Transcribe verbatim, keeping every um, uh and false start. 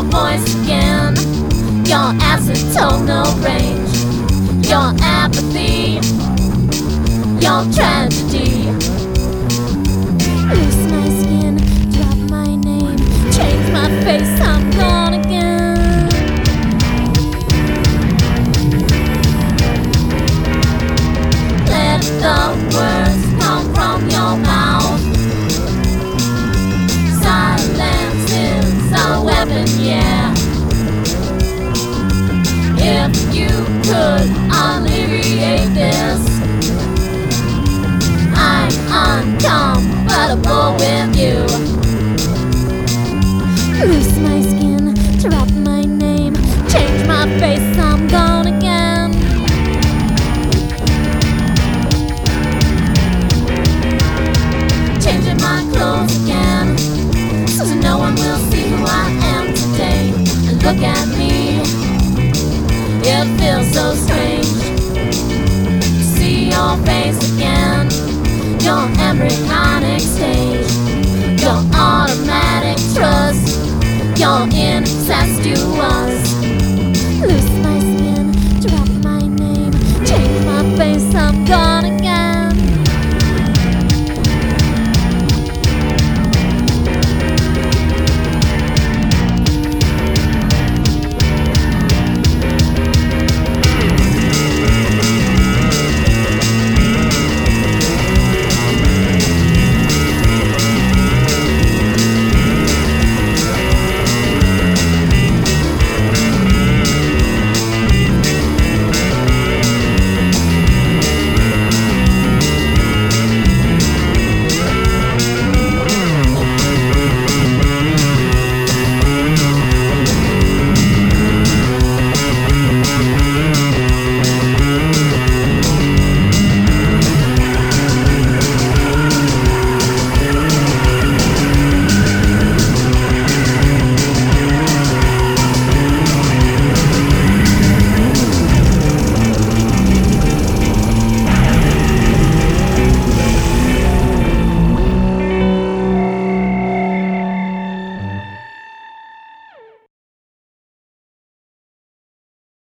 your voice again, your acetonal range, your apathy, your tragedy. Loose my skin, drop my name, change my face, I'm gone again. Let the words come from your mouth. Silence is a weapon, yeah. If you could alleviate this, I'm uncomfortable with you. Loose my skin, drop my name, change my face, I'm gone again. Changing my clothes again, so no one will see who I am today. And look at me, it feels so strange to see your face again. Your embryonic stage, your automatic trust, your incestuous